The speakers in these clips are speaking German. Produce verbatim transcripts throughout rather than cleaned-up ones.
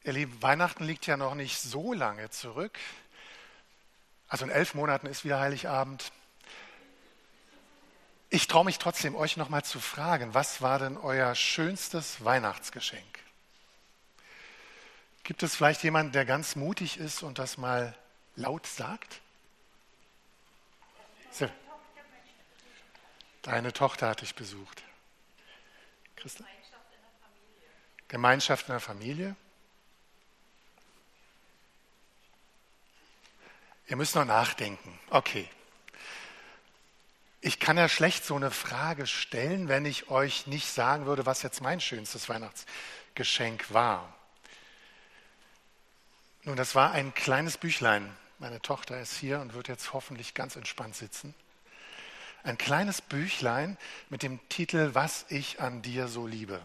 Ihr Lieben, Weihnachten liegt ja noch nicht so lange zurück. Also in elf Monaten ist wieder Heiligabend. Ich traue mich trotzdem, euch nochmal zu fragen, was war denn euer schönstes Weihnachtsgeschenk? Gibt es vielleicht jemanden, der ganz mutig ist und das mal laut sagt? So. Deine Tochter hat dich besucht. Christa? Gemeinschaft in der Familie. Ihr müsst noch nachdenken. Okay. Ich kann ja schlecht so eine Frage stellen, wenn ich euch nicht sagen würde, was jetzt mein schönstes Weihnachtsgeschenk war. Nun, das war ein kleines Büchlein. Meine Tochter ist hier und wird jetzt hoffentlich ganz entspannt sitzen. Ein kleines Büchlein mit dem Titel Was ich an dir so liebe.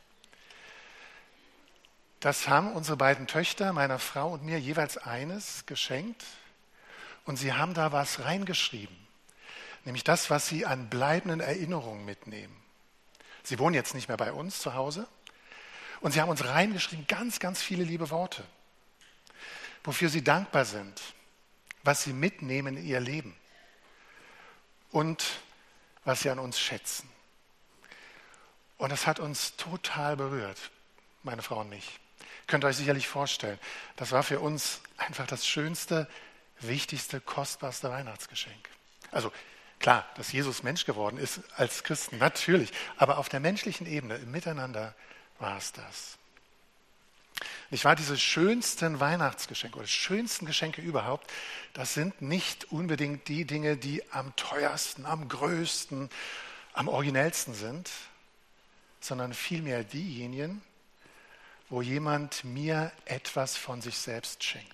Das haben unsere beiden Töchter, meiner Frau und mir, jeweils eines geschenkt. Und sie haben da was reingeschrieben, nämlich das, was sie an bleibenden Erinnerungen mitnehmen. Sie wohnen jetzt nicht mehr bei uns zu Hause und sie haben uns reingeschrieben, ganz, ganz viele liebe Worte, wofür sie dankbar sind, was sie mitnehmen in ihr Leben und was sie an uns schätzen. Und das hat uns total berührt, meine Frau und mich. Könnt ihr euch sicherlich vorstellen, das war für uns einfach das schönste, wichtigste, kostbarste Weihnachtsgeschenk. Also klar, dass Jesus Mensch geworden ist als Christen, natürlich, aber auf der menschlichen Ebene, im Miteinander war es das. Nicht wahr, diese schönsten Weihnachtsgeschenke oder schönsten Geschenke überhaupt, das sind nicht unbedingt die Dinge, die am teuersten, am größten, am originellsten sind, sondern vielmehr diejenigen, wo jemand mir etwas von sich selbst schenkt.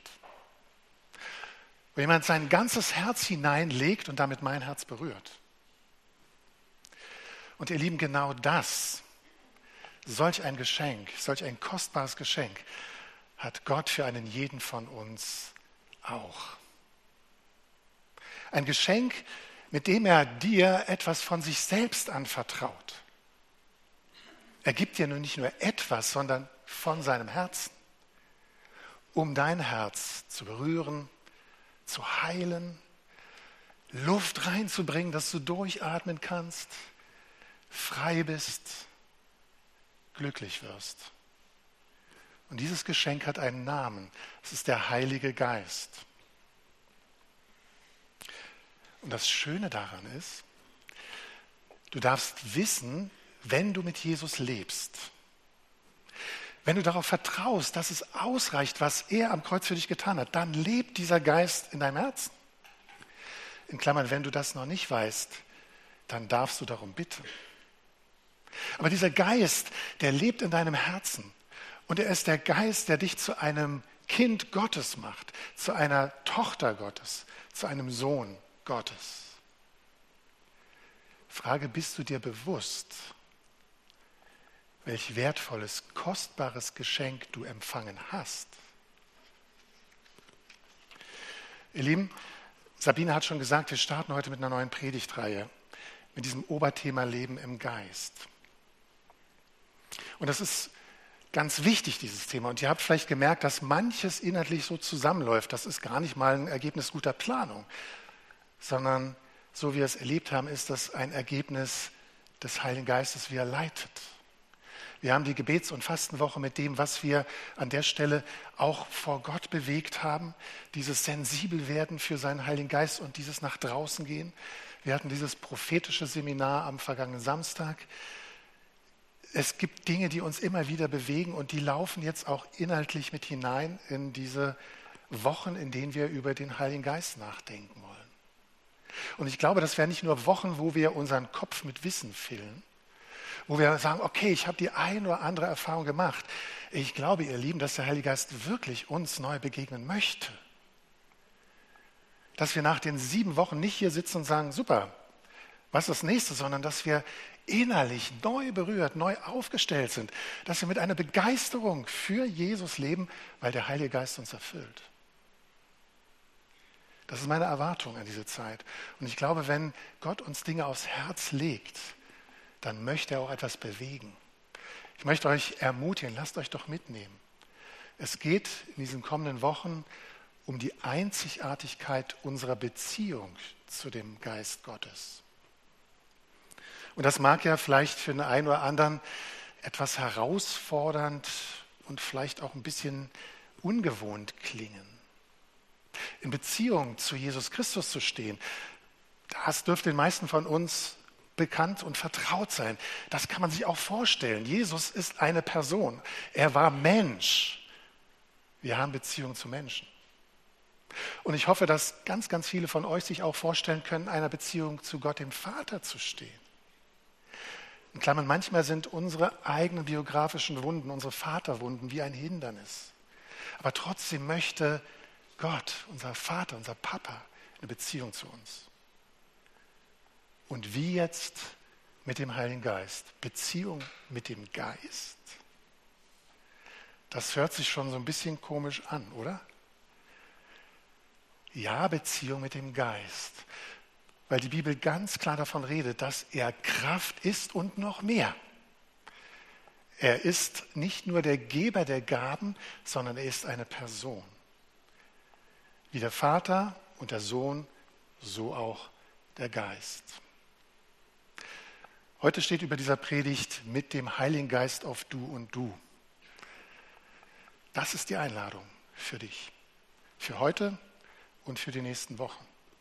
Wo jemand sein ganzes Herz hineinlegt und damit mein Herz berührt. Und ihr Lieben, genau das, solch ein Geschenk, solch ein kostbares Geschenk, hat Gott für einen jeden von uns auch. Ein Geschenk, mit dem er dir etwas von sich selbst anvertraut. Er gibt dir nun nicht nur etwas, sondern von seinem Herzen, um dein Herz zu berühren, zu heilen, Luft reinzubringen, dass du durchatmen kannst, frei bist, glücklich wirst. Und dieses Geschenk hat einen Namen. Es ist der Heilige Geist. Und das Schöne daran ist, du darfst wissen, wenn du mit Jesus lebst, wenn du darauf vertraust, dass es ausreicht, was er am Kreuz für dich getan hat, dann lebt dieser Geist in deinem Herzen. In Klammern, wenn du das noch nicht weißt, dann darfst du darum bitten. Aber dieser Geist, der lebt in deinem Herzen. Und er ist der Geist, der dich zu einem Kind Gottes macht, zu einer Tochter Gottes, zu einem Sohn Gottes. Frage, bist du dir bewusst, welch wertvolles, kostbares Geschenk du empfangen hast? Ihr Lieben, Sabine hat schon gesagt, wir starten heute mit einer neuen Predigtreihe, mit diesem Oberthema Leben im Geist. Und das ist ganz wichtig, dieses Thema. Und ihr habt vielleicht gemerkt, dass manches inhaltlich so zusammenläuft. Das ist gar nicht mal ein Ergebnis guter Planung, sondern so wie wir es erlebt haben, ist das ein Ergebnis des Heiligen Geistes, wie er leitet. Wir haben die Gebets- und Fastenwoche mit dem, was wir an der Stelle auch vor Gott bewegt haben, dieses Sensibelwerden für seinen Heiligen Geist und dieses nach draußen gehen. Wir hatten dieses prophetische Seminar am vergangenen Samstag. Es gibt Dinge, die uns immer wieder bewegen und die laufen jetzt auch inhaltlich mit hinein in diese Wochen, in denen wir über den Heiligen Geist nachdenken wollen. Und ich glaube, das wären nicht nur Wochen, wo wir unseren Kopf mit Wissen füllen, wo wir sagen, okay, ich habe die ein oder andere Erfahrung gemacht. Ich glaube, ihr Lieben, dass der Heilige Geist wirklich uns neu begegnen möchte. Dass wir nach den sieben Wochen nicht hier sitzen und sagen, super, was ist das nächste, sondern dass wir innerlich neu berührt, neu aufgestellt sind, dass wir mit einer Begeisterung für Jesus leben, weil der Heilige Geist uns erfüllt. Das ist meine Erwartung an diese Zeit. Und ich glaube, wenn Gott uns Dinge aufs Herz legt, dann möchte er auch etwas bewegen. Ich möchte euch ermutigen, lasst euch doch mitnehmen. Es geht in diesen kommenden Wochen um die Einzigartigkeit unserer Beziehung zu dem Geist Gottes. Und das mag ja vielleicht für den einen oder anderen etwas herausfordernd und vielleicht auch ein bisschen ungewohnt klingen. In Beziehung zu Jesus Christus zu stehen, das dürfte den meisten von uns bekannt und vertraut sein. Das kann man sich auch vorstellen. Jesus ist eine Person. Er war Mensch. Wir haben Beziehung zu Menschen. Und ich hoffe, dass ganz, ganz viele von euch sich auch vorstellen können, in einer Beziehung zu Gott, dem Vater, zu stehen. In Klammern, manchmal sind unsere eigenen biografischen Wunden, unsere Vaterwunden wie ein Hindernis. Aber trotzdem möchte Gott, unser Vater, unser Papa, eine Beziehung zu uns. Und wie jetzt mit dem Heiligen Geist? Beziehung mit dem Geist? Das hört sich schon so ein bisschen komisch an, oder? Ja, Beziehung mit dem Geist. Weil die Bibel ganz klar davon redet, dass er Kraft ist und noch mehr. Er ist nicht nur der Geber der Gaben, sondern er ist eine Person. Wie der Vater und der Sohn, so auch der Geist. Heute steht über dieser Predigt mit dem Heiligen Geist auf Du und Du. Das ist die Einladung für dich, für heute und für die nächsten Wochen.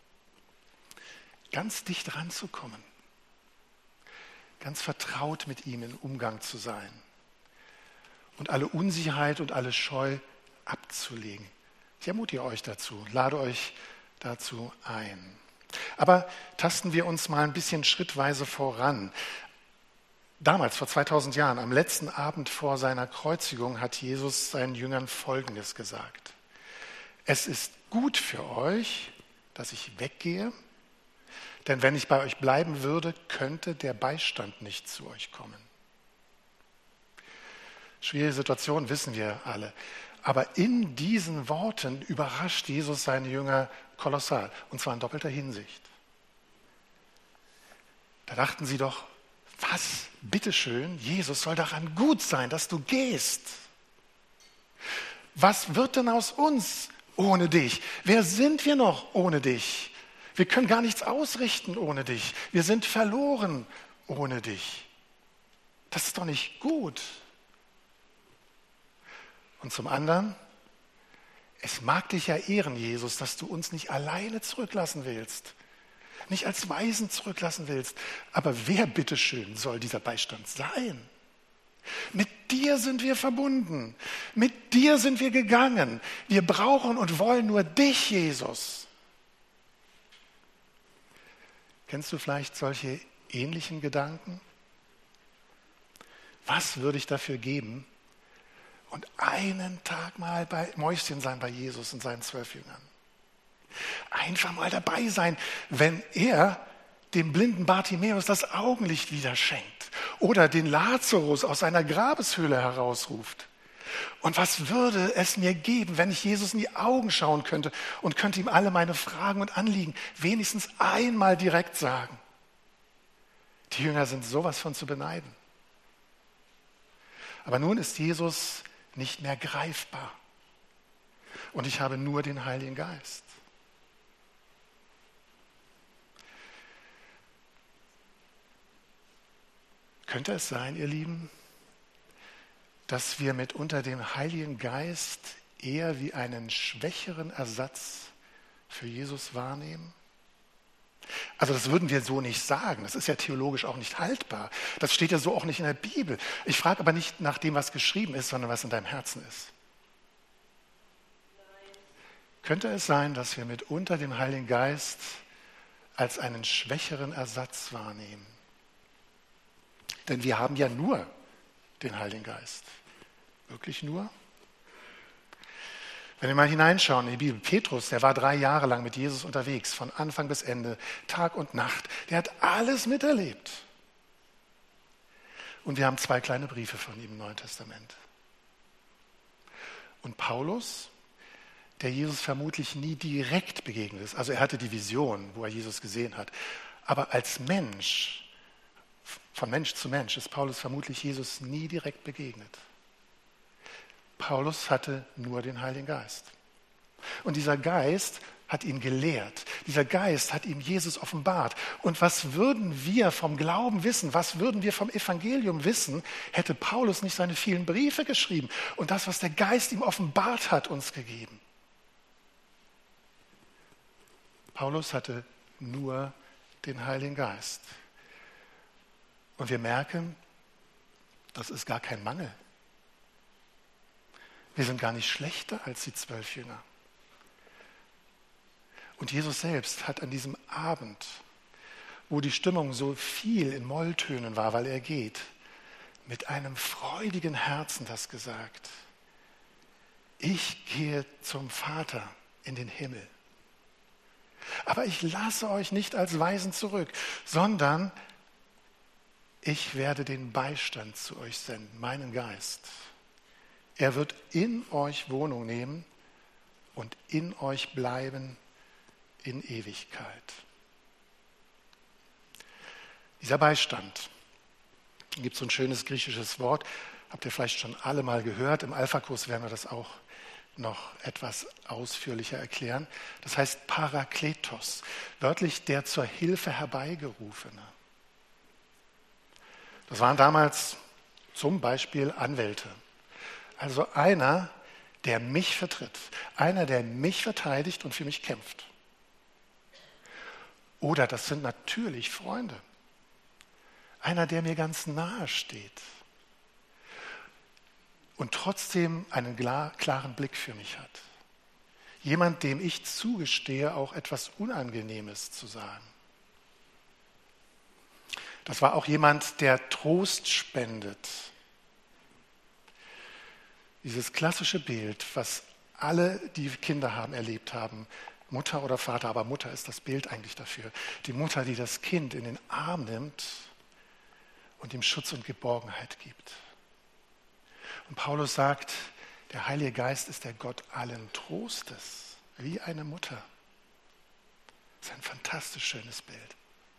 Ganz dicht ranzukommen, ganz vertraut mit ihm im Umgang zu sein und alle Unsicherheit und alle Scheu abzulegen. Ich ermutige euch dazu, lade euch dazu ein. Aber tasten wir uns mal ein bisschen schrittweise voran. Damals, vor zweitausend Jahren, am letzten Abend vor seiner Kreuzigung, hat Jesus seinen Jüngern Folgendes gesagt. Es ist gut für euch, dass ich weggehe, denn wenn ich bei euch bleiben würde, könnte der Beistand nicht zu euch kommen. Schwierige Situation, wissen wir alle. Aber in diesen Worten überrascht Jesus seine Jünger kolossal, und zwar in doppelter Hinsicht. Da dachten sie doch, was, bitteschön, Jesus soll daran gut sein, dass du gehst. Was wird denn aus uns ohne dich? Wer sind wir noch ohne dich? Wir können gar nichts ausrichten ohne dich. Wir sind verloren ohne dich. Das ist doch nicht gut. Und zum anderen, es mag dich ja ehren, Jesus, dass du uns nicht alleine zurücklassen willst, nicht als Waisen zurücklassen willst. Aber wer bitteschön soll dieser Beistand sein? Mit dir sind wir verbunden, mit dir sind wir gegangen. Wir brauchen und wollen nur dich, Jesus. Kennst du vielleicht solche ähnlichen Gedanken? Was würde ich dafür geben, und einen Tag mal bei Mäuschen sein bei Jesus und seinen zwölf Jüngern? Einfach mal dabei sein, wenn er dem blinden Bartimäus das Augenlicht wieder schenkt oder den Lazarus aus seiner Grabeshöhle herausruft. Und was würde es mir geben, wenn ich Jesus in die Augen schauen könnte und könnte ihm alle meine Fragen und Anliegen wenigstens einmal direkt sagen? Die Jünger sind sowas von zu beneiden. Aber nun ist Jesus nicht mehr greifbar. Und ich habe nur den Heiligen Geist. Könnte es sein, ihr Lieben, dass wir mitunter den Heiligen Geist eher wie einen schwächeren Ersatz für Jesus wahrnehmen? Also das würden wir so nicht sagen. Das ist ja theologisch auch nicht haltbar. Das steht ja so auch nicht in der Bibel. Ich frage aber nicht nach dem, was geschrieben ist, sondern was in deinem Herzen ist. Nein. Könnte es sein, dass wir mitunter den Heiligen Geist als einen schwächeren Ersatz wahrnehmen? Denn wir haben ja nur den Heiligen Geist. Wirklich nur? Wenn wir mal hineinschauen in die Bibel, Petrus, der war drei Jahre lang mit Jesus unterwegs, von Anfang bis Ende, Tag und Nacht. Der hat alles miterlebt. Und wir haben zwei kleine Briefe von ihm im Neuen Testament. Und Paulus, der Jesus vermutlich nie direkt begegnet ist, also er hatte die Vision, wo er Jesus gesehen hat, aber als Mensch, von Mensch zu Mensch, ist Paulus vermutlich Jesus nie direkt begegnet. Paulus hatte nur den Heiligen Geist. Und dieser Geist hat ihn gelehrt. Dieser Geist hat ihm Jesus offenbart. Und was würden wir vom Glauben wissen? Was würden wir vom Evangelium wissen, hätte Paulus nicht seine vielen Briefe geschrieben und das, was der Geist ihm offenbart hat, uns gegeben? Paulus hatte nur den Heiligen Geist. Und wir merken, das ist gar kein Mangel. Wir sind gar nicht schlechter als die zwölf Jünger. Und Jesus selbst hat an diesem Abend, wo die Stimmung so viel in Molltönen war, weil er geht, mit einem freudigen Herzen das gesagt: Ich gehe zum Vater in den Himmel. Aber ich lasse euch nicht als Waisen zurück, sondern ich werde den Beistand zu euch senden, meinen Geist. Er wird in euch Wohnung nehmen und in euch bleiben in Ewigkeit. Dieser Beistand, da gibt es so ein schönes griechisches Wort, habt ihr vielleicht schon alle mal gehört, im Alpha-Kurs werden wir das auch noch etwas ausführlicher erklären. Das heißt Parakletos, wörtlich der zur Hilfe herbeigerufene. Das waren damals zum Beispiel Anwälte. Also einer, der mich vertritt, einer, der mich verteidigt und für mich kämpft. Oder das sind natürlich Freunde. Einer, der mir ganz nahe steht und trotzdem einen klaren Blick für mich hat. Jemand, dem ich zugestehe, auch etwas Unangenehmes zu sagen. Das war auch jemand, der Trost spendet. Dieses klassische Bild, was alle, die Kinder haben, erlebt haben, Mutter oder Vater, aber Mutter ist das Bild eigentlich dafür. Die Mutter, die das Kind in den Arm nimmt und ihm Schutz und Geborgenheit gibt. Und Paulus sagt, der Heilige Geist ist der Gott allen Trostes, wie eine Mutter. Das ist ein fantastisch schönes Bild.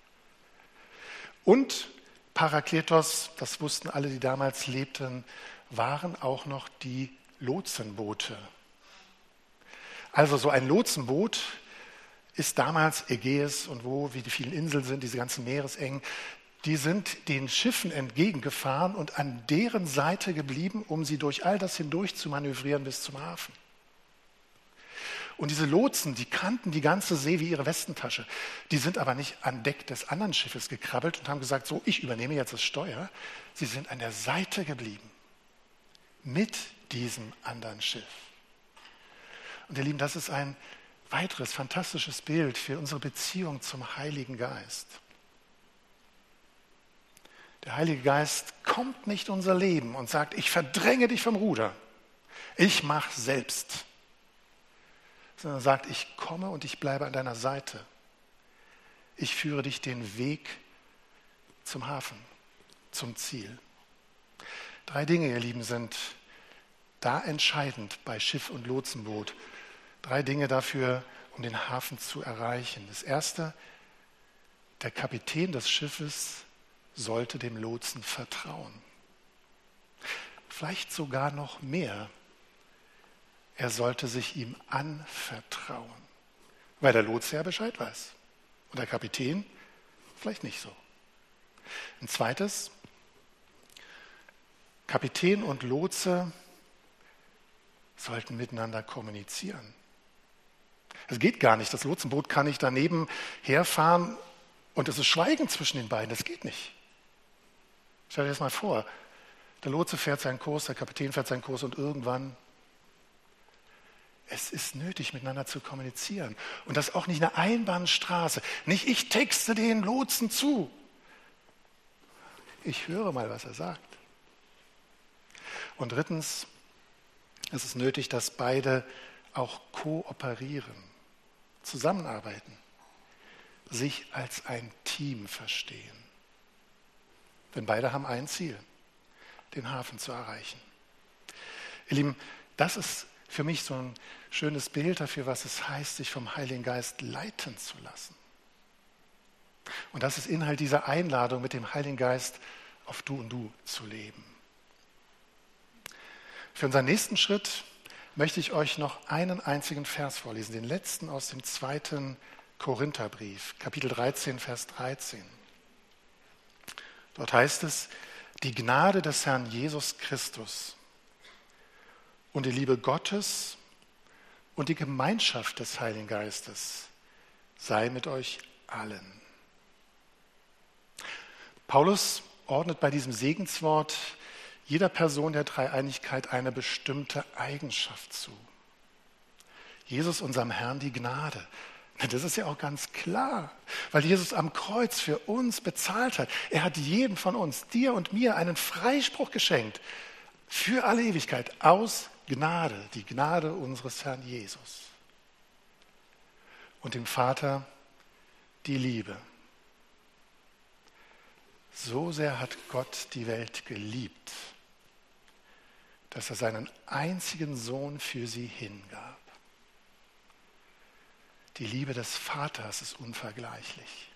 Und Parakletos, das wussten alle, die damals lebten, waren auch noch die Lotsenboote. Also so ein Lotsenboot ist damals Ägäis und wo, wie die vielen Inseln sind, diese ganzen Meeresengen, die sind den Schiffen entgegengefahren und an deren Seite geblieben, um sie durch all das hindurch zu manövrieren bis zum Hafen. Und diese Lotsen, die kannten die ganze See wie ihre Westentasche. Die sind aber nicht an Deck des anderen Schiffes gekrabbelt und haben gesagt, so, ich übernehme jetzt das Steuer. Sie sind an der Seite geblieben mit diesem anderen Schiff. Und ihr Lieben, das ist ein weiteres fantastisches Bild für unsere Beziehung zum Heiligen Geist. Der Heilige Geist kommt nicht in unser Leben und sagt, ich verdränge dich vom Ruder, ich mache selbst. Sondern sagt, ich komme und ich bleibe an deiner Seite. Ich führe dich den Weg zum Hafen, zum Ziel. Drei Dinge, ihr Lieben, sind da entscheidend bei Schiff und Lotsenboot. Drei Dinge dafür, um den Hafen zu erreichen. Das erste, der Kapitän des Schiffes sollte dem Lotsen vertrauen. Vielleicht sogar noch mehr. Er sollte sich ihm anvertrauen, weil der Lotse ja Bescheid weiß und der Kapitän vielleicht nicht so. Ein zweites, Kapitän und Lotse sollten miteinander kommunizieren. Es geht gar nicht, das Lotsenboot kann nicht daneben herfahren und es ist Schweigen zwischen den beiden, das geht nicht. Stell dir das mal vor, der Lotse fährt seinen Kurs, der Kapitän fährt seinen Kurs und irgendwann, es ist nötig, miteinander zu kommunizieren. Und das auch nicht eine Einbahnstraße. Nicht ich texte den Lotsen zu. Ich höre mal, was er sagt. Und drittens, es ist nötig, dass beide auch kooperieren, zusammenarbeiten, sich als ein Team verstehen. Denn beide haben ein Ziel, den Hafen zu erreichen. Ihr Lieben, das ist für mich so ein schönes Bild dafür, was es heißt, sich vom Heiligen Geist leiten zu lassen. Und das ist Inhalt dieser Einladung, mit dem Heiligen Geist auf Du und Du zu leben. Für unseren nächsten Schritt möchte ich euch noch einen einzigen Vers vorlesen, den letzten aus dem zweiten Korintherbrief, Kapitel dreizehn, Vers dreizehn. Dort heißt es, die Gnade des Herrn Jesus Christus und die Liebe Gottes und die Gemeinschaft des Heiligen Geistes sei mit euch allen. Paulus ordnet bei diesem Segenswort jeder Person der Dreieinigkeit eine bestimmte Eigenschaft zu. Jesus, unserem Herrn, die Gnade. Das ist ja auch ganz klar, weil Jesus am Kreuz für uns bezahlt hat. Er hat jedem von uns, dir und mir, einen Freispruch geschenkt für alle Ewigkeit aus Gnade, die Gnade unseres Herrn Jesus. Und dem Vater die Liebe. So sehr hat Gott die Welt geliebt, dass er seinen einzigen Sohn für sie hingab. Die Liebe des Vaters ist unvergleichlich.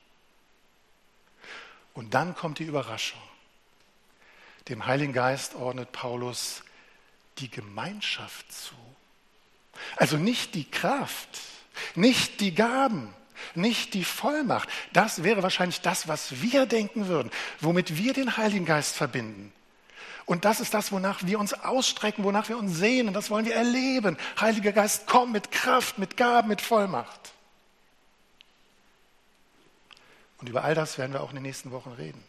Und dann kommt die Überraschung. Dem Heiligen Geist ordnet Paulus die Gemeinschaft zu. Also nicht die Kraft, nicht die Gaben, nicht die Vollmacht. Das wäre wahrscheinlich das, was wir denken würden, womit wir den Heiligen Geist verbinden. Und das ist das, wonach wir uns ausstrecken, wonach wir uns sehnen. Das wollen wir erleben. Heiliger Geist, komm mit Kraft, mit Gaben, mit Vollmacht. Und über all das werden wir auch in den nächsten Wochen reden.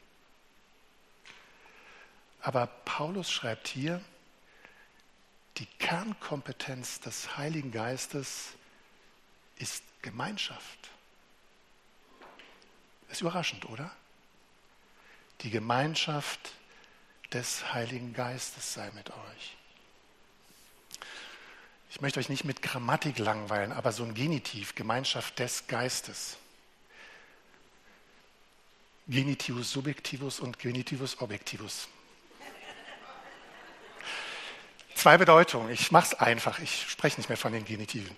Aber Paulus schreibt hier, die Kernkompetenz des Heiligen Geistes ist Gemeinschaft. Ist überraschend, oder? Die Gemeinschaft des Heiligen Geistes sei mit euch. Ich möchte euch nicht mit Grammatik langweilen, aber so ein Genitiv, Gemeinschaft des Geistes. Genitivus subjektivus und Genitivus objektivus. Zwei Bedeutungen. Ich mache es einfach. Ich spreche nicht mehr von den Genitiven.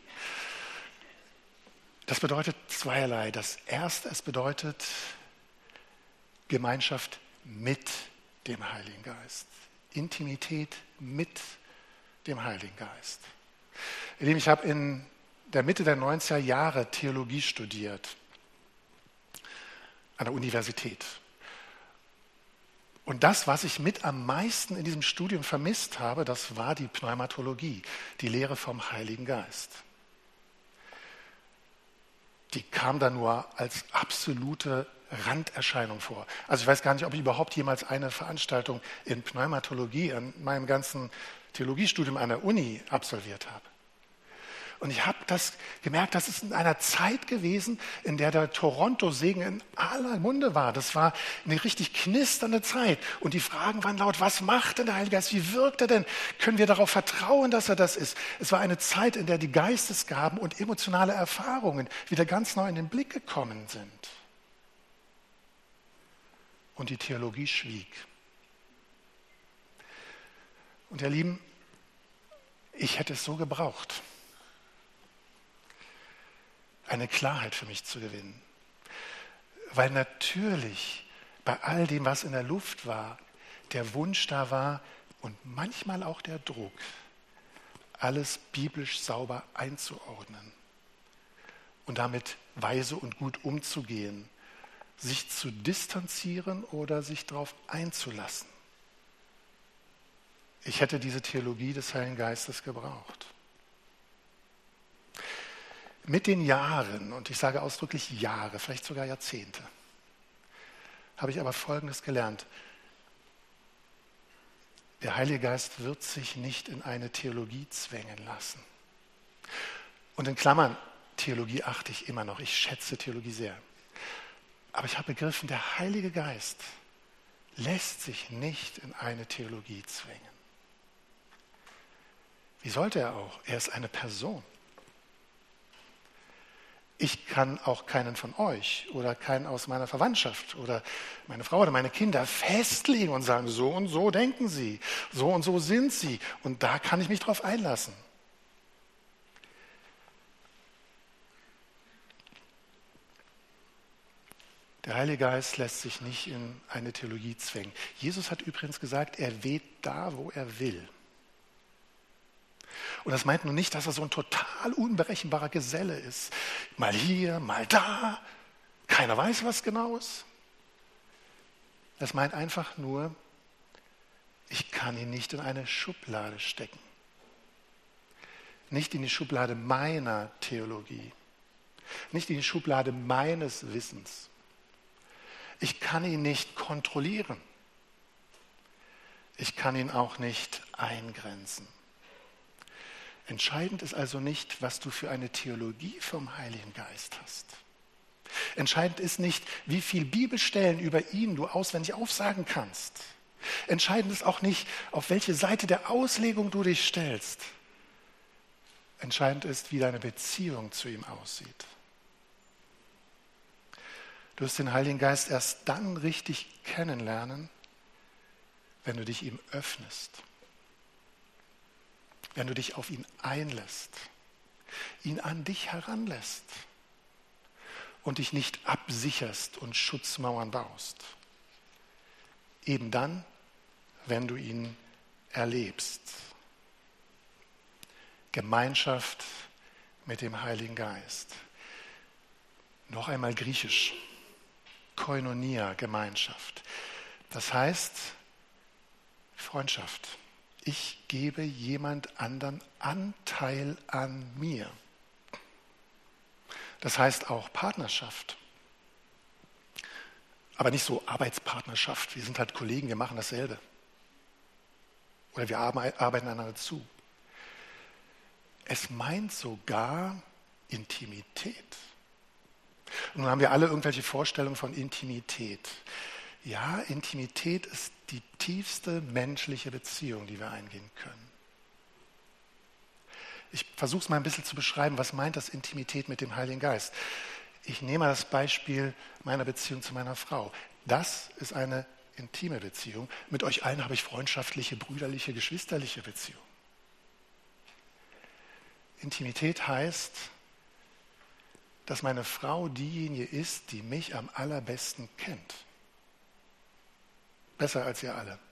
Das bedeutet zweierlei. Das erste, es bedeutet Gemeinschaft mit dem Heiligen Geist. Intimität mit dem Heiligen Geist. Ihr Lieben, ich habe in der Mitte der neunziger Jahre Theologie studiert an der Universität. Und das, was ich mit am meisten in diesem Studium vermisst habe, das war die Pneumatologie, die Lehre vom Heiligen Geist. Die kam da nur als absolute Randerscheinung vor. Also ich weiß gar nicht, ob ich überhaupt jemals eine Veranstaltung in Pneumatologie an meinem ganzen Theologiestudium an der Uni absolviert habe. Und ich habe das gemerkt, das ist in einer Zeit gewesen, in der der Toronto-Segen in aller Munde war. Das war eine richtig knisternde Zeit. Und die Fragen waren laut, was macht denn der Heilige Geist? Wie wirkt er denn? Können wir darauf vertrauen, dass er das ist? Es war eine Zeit, in der die Geistesgaben und emotionale Erfahrungen wieder ganz neu in den Blick gekommen sind. Und die Theologie schwieg. Und ihr Lieben, ich hätte es so gebraucht, eine Klarheit für mich zu gewinnen. Weil natürlich bei all dem, was in der Luft war, der Wunsch da war und manchmal auch der Druck, alles biblisch sauber einzuordnen und damit weise und gut umzugehen, sich zu distanzieren oder sich darauf einzulassen. Ich hätte diese Theologie des Heiligen Geistes gebraucht. Mit den Jahren, und ich sage ausdrücklich Jahre, vielleicht sogar Jahrzehnte, habe ich aber Folgendes gelernt. Der Heilige Geist wird sich nicht in eine Theologie zwängen lassen. Und in Klammern, Theologie achte ich immer noch, ich schätze Theologie sehr. Aber ich habe begriffen, der Heilige Geist lässt sich nicht in eine Theologie zwängen. Wie sollte er auch? Er ist eine Person. Ich kann auch keinen von euch oder keinen aus meiner Verwandtschaft oder meine Frau oder meine Kinder festlegen und sagen, so und so denken sie, so und so sind sie. Und da kann ich mich drauf einlassen. Der Heilige Geist lässt sich nicht in eine Theologie zwängen. Jesus hat übrigens gesagt, er weht da, wo er will. Und das meint nun nicht, dass er so ein total unberechenbarer Geselle ist. Mal hier, mal da. Keiner weiß, was genau ist. Das meint einfach nur, ich kann ihn nicht in eine Schublade stecken. Nicht in die Schublade meiner Theologie. Nicht in die Schublade meines Wissens. Ich kann ihn nicht kontrollieren. Ich kann ihn auch nicht eingrenzen. Entscheidend ist also nicht, was du für eine Theologie vom Heiligen Geist hast. Entscheidend ist nicht, wie viele Bibelstellen über ihn du auswendig aufsagen kannst. Entscheidend ist auch nicht, auf welche Seite der Auslegung du dich stellst. Entscheidend ist, wie deine Beziehung zu ihm aussieht. Du wirst den Heiligen Geist erst dann richtig kennenlernen, wenn du dich ihm öffnest, wenn du dich auf ihn einlässt, ihn an dich heranlässt und dich nicht absicherst und Schutzmauern baust. Eben dann, wenn du ihn erlebst. Gemeinschaft mit dem Heiligen Geist. Noch einmal griechisch. Koinonia, Gemeinschaft. Das heißt Freundschaft. Ich gebe jemand anderen Anteil an mir. Das heißt auch Partnerschaft. Aber nicht so Arbeitspartnerschaft. Wir sind halt Kollegen, wir machen dasselbe. Oder wir arbeiten einander zu. Es meint sogar Intimität. Und nun haben wir alle irgendwelche Vorstellungen von Intimität. Ja, Intimität ist die tiefste menschliche Beziehung, die wir eingehen können. Ich versuche es mal ein bisschen zu beschreiben, was meint das Intimität mit dem Heiligen Geist? Ich nehme das Beispiel meiner Beziehung zu meiner Frau. Das ist eine intime Beziehung. Mit euch allen habe ich freundschaftliche, brüderliche, geschwisterliche Beziehungen. Intimität heißt, dass meine Frau diejenige ist, die mich am allerbesten kennt. Besser als ihr alle.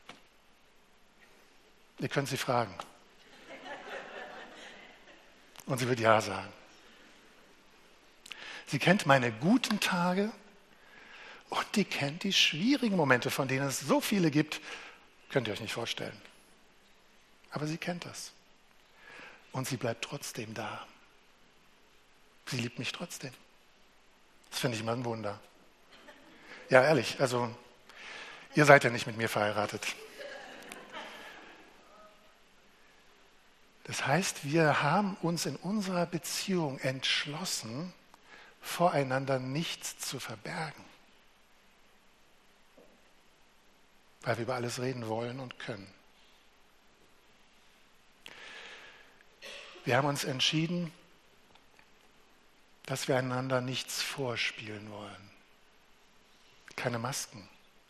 Ihr könnt sie fragen. Und sie wird Ja sagen. Sie kennt meine guten Tage und die kennt die schwierigen Momente, von denen es so viele gibt, könnt ihr euch nicht vorstellen. Aber sie kennt das. Und sie bleibt trotzdem da. Sie liebt mich trotzdem. Das finde ich immer ein Wunder. Ja, ehrlich, also ihr seid ja nicht mit mir verheiratet. Das heißt, wir haben uns in unserer Beziehung entschlossen, voreinander nichts zu verbergen. Weil wir über alles reden wollen und können. Wir haben uns entschieden, dass wir einander nichts vorspielen wollen. Keine Masken.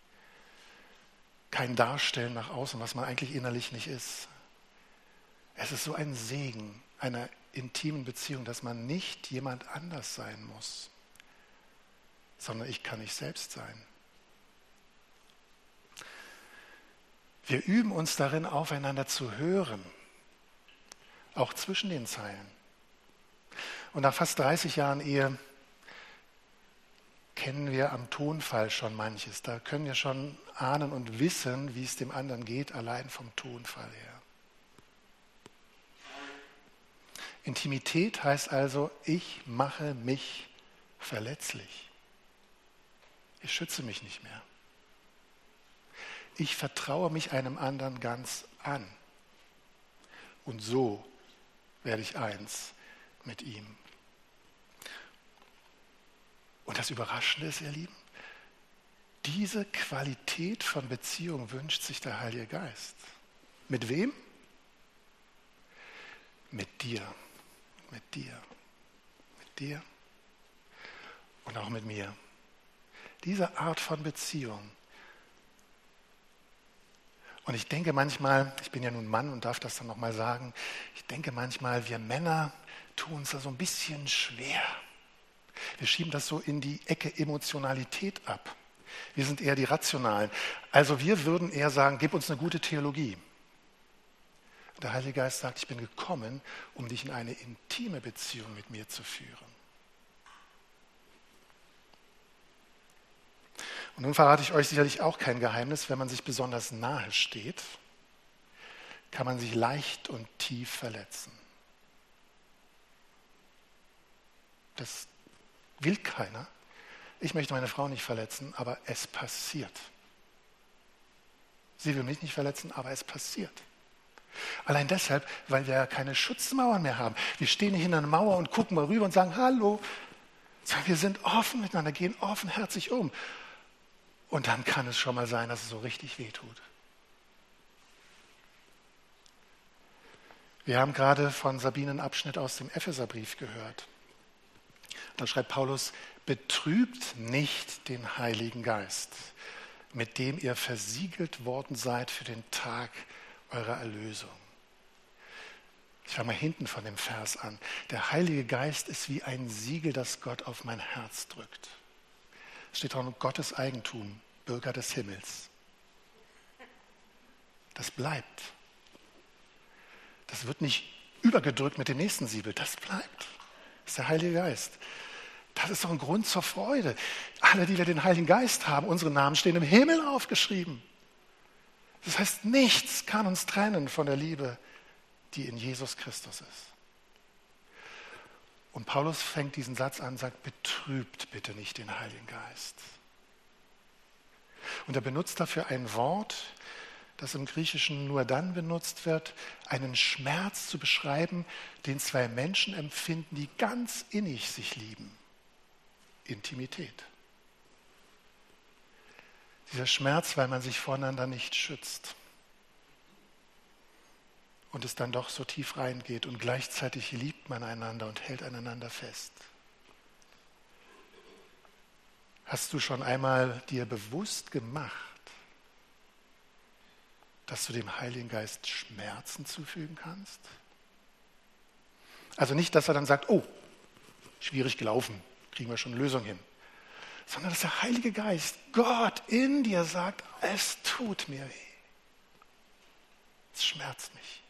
Kein Darstellen nach außen, was man eigentlich innerlich nicht ist. Es ist so ein Segen einer intimen Beziehung, dass man nicht jemand anders sein muss, sondern ich kann ich selbst sein. Wir üben uns darin, aufeinander zu hören, auch zwischen den Zeilen. Und nach fast dreißig Jahren Ehe kennen wir am Tonfall schon manches. Da können wir schon ahnen und wissen, wie es dem anderen geht, allein vom Tonfall her. Intimität heißt also, ich mache mich verletzlich. Ich schütze mich nicht mehr. Ich vertraue mich einem anderen ganz an. Und so werde ich eins mit ihm. Und das Überraschende ist, ihr Lieben, diese Qualität von Beziehung wünscht sich der Heilige Geist. Mit wem? Mit dir. Mit dir. Mit dir. Und auch mit mir. Diese Art von Beziehung. Und ich denke manchmal, ich bin ja nun Mann und darf das dann nochmal sagen, ich denke manchmal, wir Männer tun uns da so ein bisschen schwer. Wir schieben das so in die Ecke Emotionalität ab. Wir sind eher die Rationalen. Also wir würden eher sagen, gib uns eine gute Theologie. Und der Heilige Geist sagt, ich bin gekommen, um dich in eine intime Beziehung mit mir zu führen. Und nun verrate ich euch sicherlich auch kein Geheimnis, wenn man sich besonders nahe steht, kann man sich leicht und tief verletzen. Das will keiner. Ich möchte meine Frau nicht verletzen, aber es passiert. Sie will mich nicht verletzen, aber es passiert. Allein deshalb, weil wir ja keine Schutzmauern mehr haben. Wir stehen nicht hinter einer Mauer und gucken mal rüber und sagen, hallo. Sondern wir sind offen miteinander, gehen offenherzig um. Und dann kann es schon mal sein, dass es so richtig wehtut. Wir haben gerade von Sabine einen Abschnitt aus dem Epheserbrief gehört. Da schreibt Paulus, betrübt nicht den Heiligen Geist, mit dem ihr versiegelt worden seid für den Tag eurer Erlösung. Ich fange mal hinten von dem Vers an. Der Heilige Geist ist wie ein Siegel, das Gott auf mein Herz drückt. Es steht auch Gottes Eigentum, Bürger des Himmels. Das bleibt. Das wird nicht übergedrückt mit dem nächsten Siegel. Das bleibt. Das ist der Heilige Geist. Das ist doch ein Grund zur Freude. Alle, die wir den Heiligen Geist haben, unsere Namen stehen im Himmel aufgeschrieben. Das heißt, nichts kann uns trennen von der Liebe, die in Jesus Christus ist. Und Paulus fängt diesen Satz an und sagt, betrübt bitte nicht den Heiligen Geist. Und er benutzt dafür ein Wort, das im Griechischen nur dann benutzt wird, einen Schmerz zu beschreiben, den zwei Menschen empfinden, die ganz innig sich lieben. Intimität. Dieser Schmerz, weil man sich voneinander nicht schützt und es dann doch so tief reingeht und gleichzeitig liebt man einander und hält aneinander fest. Hast du schon einmal dir bewusst gemacht, dass du dem Heiligen Geist Schmerzen zufügen kannst? Also nicht, dass er dann sagt, oh, schwierig gelaufen, kriegen wir schon eine Lösung hin. Sondern dass der Heilige Geist, Gott in dir sagt, es tut mir weh. Es schmerzt mich.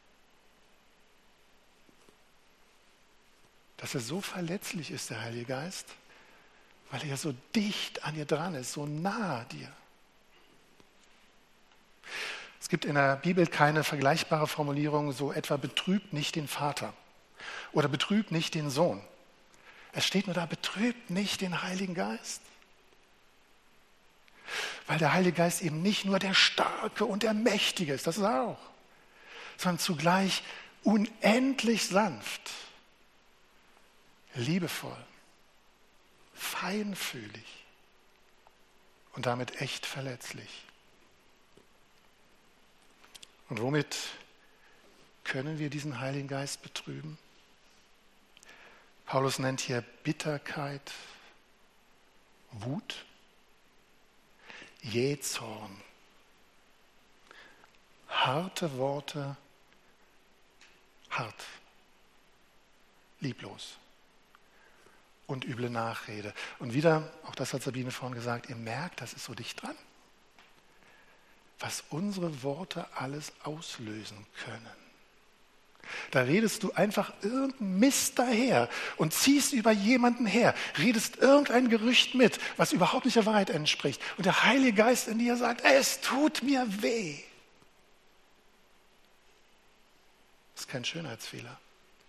Dass er so verletzlich ist, der Heilige Geist, weil er so dicht an dir dran ist, so nah dir. Es gibt in der Bibel keine vergleichbare Formulierung, so etwa betrübt nicht den Vater oder betrübt nicht den Sohn. Es steht nur da, betrübt nicht den Heiligen Geist. Weil der Heilige Geist eben nicht nur der Starke und der Mächtige ist, das ist er auch, sondern zugleich unendlich sanft, liebevoll, feinfühlig und damit echt verletzlich. Und womit können wir diesen Heiligen Geist betrüben? Paulus nennt hier Bitterkeit, Wut, Jähzorn, harte Worte, hart, lieblos und üble Nachrede. Und wieder, auch das hat Sabine vorhin gesagt, ihr merkt, das ist so dicht dran, was unsere Worte alles auslösen können. Da redest du einfach irgendeinen Mist daher und ziehst über jemanden her, redest irgendein Gerücht mit, was überhaupt nicht der Wahrheit entspricht. Und der Heilige Geist in dir sagt, es tut mir weh. Das ist kein Schönheitsfehler.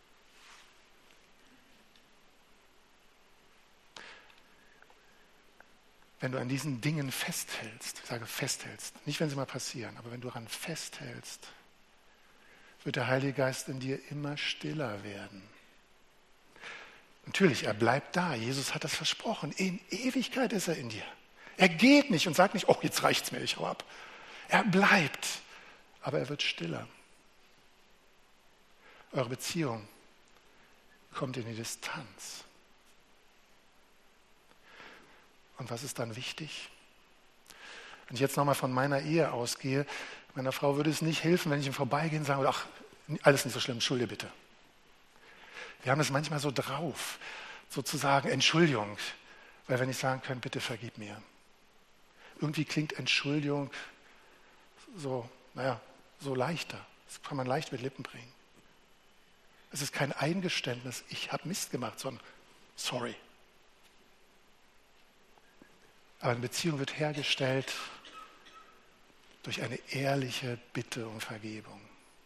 Wenn du an diesen Dingen festhältst, ich sage festhältst, nicht wenn sie mal passieren, aber wenn du daran festhältst, wird der Heilige Geist in dir immer stiller werden. Natürlich, er bleibt da. Jesus hat das versprochen. In Ewigkeit ist er in dir. Er geht nicht und sagt nicht, oh, jetzt reicht's mir, ich hau ab. Er bleibt, aber er wird stiller. Eure Beziehung kommt in die Distanz. Und was ist dann wichtig? Wenn ich jetzt nochmal von meiner Ehe ausgehe, meiner Frau würde es nicht helfen, wenn ich im Vorbeigehen sage, ach, alles nicht so schlimm, entschuldige bitte. Wir haben es manchmal so drauf, sozusagen Entschuldigung, weil wir nicht sagen können, bitte vergib mir. Irgendwie klingt Entschuldigung so, naja, so leichter, Das kann man leicht mit Lippen bringen. Es ist kein Eingeständnis, ich habe Mist gemacht, sondern sorry. Aber eine Beziehung wird hergestellt durch eine ehrliche Bitte um Vergebung.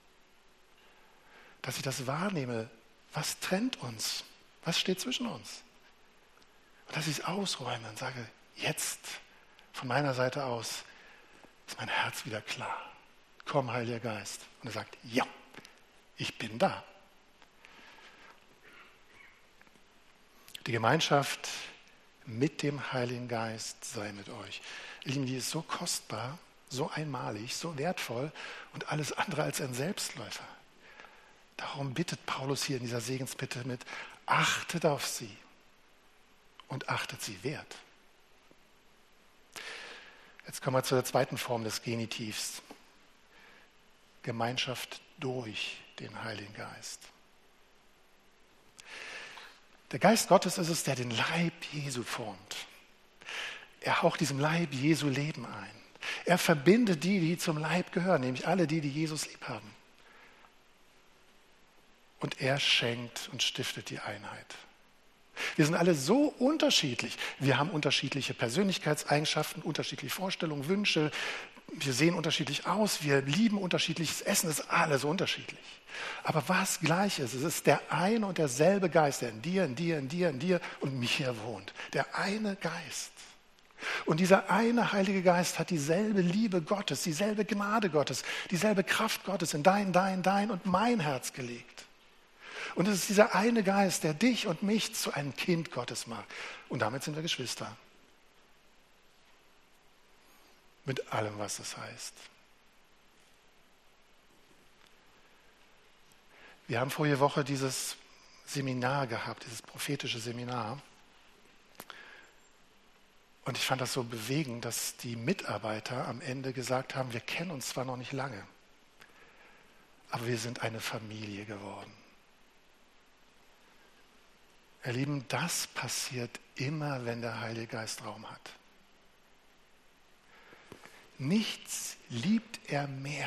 Dass ich das wahrnehme, was trennt uns? Was steht zwischen uns? Und dass ich es ausräume und sage, jetzt von meiner Seite aus ist mein Herz wieder klar. Komm, Heiliger Geist. Und er sagt, ja, ich bin da. Die Gemeinschaft mit dem Heiligen Geist sei mit euch. Ihr Lieben, die ist so kostbar, so einmalig, so wertvoll und alles andere als ein Selbstläufer. Darum bittet Paulus hier in dieser Segensbitte mit, achtet auf sie und achtet sie wert. Jetzt kommen wir zur zweiten Form des Genitivs. Gemeinschaft durch den Heiligen Geist. Der Geist Gottes ist es, der den Leib Jesu formt. Er haucht diesem Leib Jesu Leben ein. Er verbindet die, die zum Leib gehören, nämlich alle die, die Jesus lieb haben. Und er schenkt und stiftet die Einheit. Wir sind alle so unterschiedlich. Wir haben unterschiedliche Persönlichkeitseigenschaften, unterschiedliche Vorstellungen, Wünsche. Wir sehen unterschiedlich aus, wir lieben unterschiedliches Essen, es ist alles unterschiedlich. Aber was gleich ist, es ist der eine und derselbe Geist, der in dir, in dir, in dir, in dir und mir wohnt. Der eine Geist. Und dieser eine Heilige Geist hat dieselbe Liebe Gottes, dieselbe Gnade Gottes, dieselbe Kraft Gottes in dein, dein, dein und mein Herz gelegt. Und es ist dieser eine Geist, der dich und mich zu einem Kind Gottes macht. Und damit sind wir Geschwister. Mit allem, was das heißt. Wir haben vorige Woche dieses Seminar gehabt, dieses prophetische Seminar. Und ich fand das so bewegend, dass die Mitarbeiter am Ende gesagt haben, wir kennen uns zwar noch nicht lange, aber wir sind eine Familie geworden. Ihr Lieben, das passiert immer, wenn der Heilige Geist Raum hat. Nichts liebt er mehr,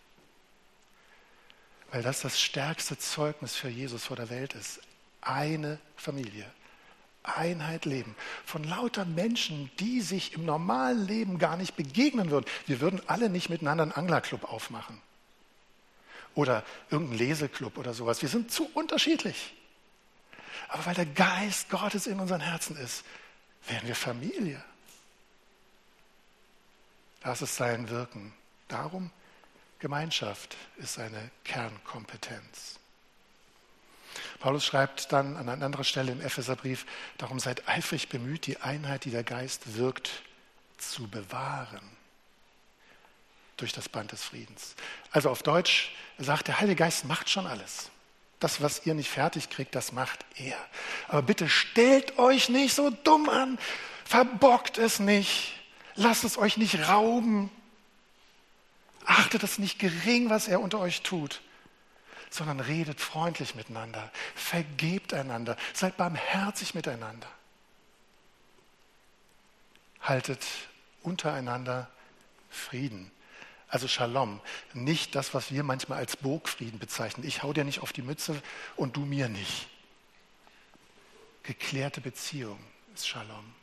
weil das das stärkste Zeugnis für Jesus vor der Welt ist. Eine Familie, Einheit leben, von lauter Menschen, die sich im normalen Leben gar nicht begegnen würden. Wir würden alle nicht miteinander einen Anglerclub aufmachen oder irgendeinen Leseclub oder sowas. Wir sind zu unterschiedlich. Aber weil der Geist Gottes in unseren Herzen ist, werden wir Familie. Das ist sein Wirken. Darum, Gemeinschaft ist seine Kernkompetenz. Paulus schreibt dann an einer anderen Stelle im Epheserbrief, darum seid eifrig bemüht, die Einheit, die der Geist wirkt, zu bewahren. Durch das Band des Friedens. Also auf Deutsch sagt, der Heilige Geist macht schon alles. Das, was ihr nicht fertig kriegt, das macht er. Aber bitte stellt euch nicht so dumm an, verbockt es nicht. Lasst es euch nicht rauben. Achtet es nicht gering, was er unter euch tut, sondern redet freundlich miteinander. Vergebt einander. Seid barmherzig miteinander. Haltet untereinander Frieden. Also Shalom. Nicht das, was wir manchmal als Burgfrieden bezeichnen. Ich hau dir nicht auf die Mütze und du mir nicht. Geklärte Beziehung ist Shalom.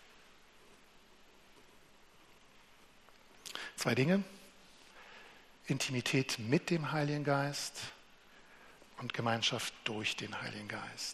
Zwei Dinge. Intimität mit dem Heiligen Geist und Gemeinschaft durch den Heiligen Geist.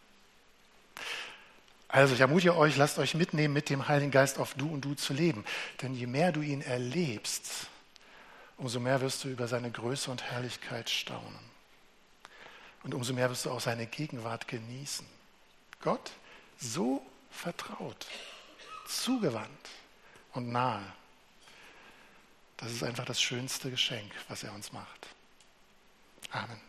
Also ich ermutige euch, lasst euch mitnehmen, mit dem Heiligen Geist auf Du und Du zu leben. Denn je mehr du ihn erlebst, umso mehr wirst du über seine Größe und Herrlichkeit staunen. Und umso mehr wirst du auch seine Gegenwart genießen. Gott so vertraut, zugewandt und nahe. Das ist einfach das schönste Geschenk, was er uns macht. Amen.